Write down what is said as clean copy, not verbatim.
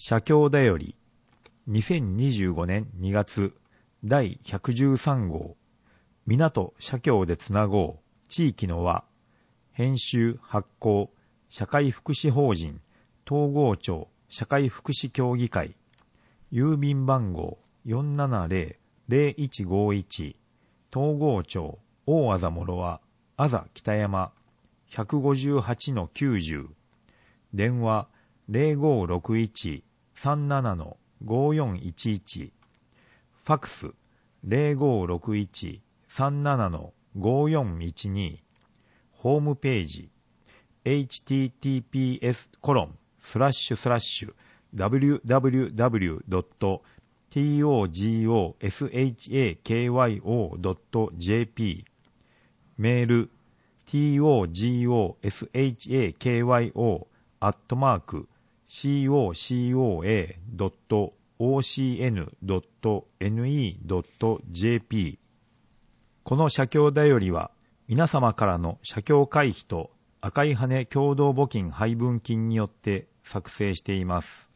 社協だより2025年2月第113号港社協でつなごう地域の輪編集発行社会福祉法人東郷町社会福祉協議会郵便番号 470-0151 東郷町大字諸和あざ北山 158-90 電話 0561-37-5411 ファクス 0561-37-5412 ホームページ https://www.togoshakyo.jp メール togoshakyo.coca.ocn.ne.jp この社協だよりは皆様からの社協会費と赤い羽共同募金配分金によって作成しています。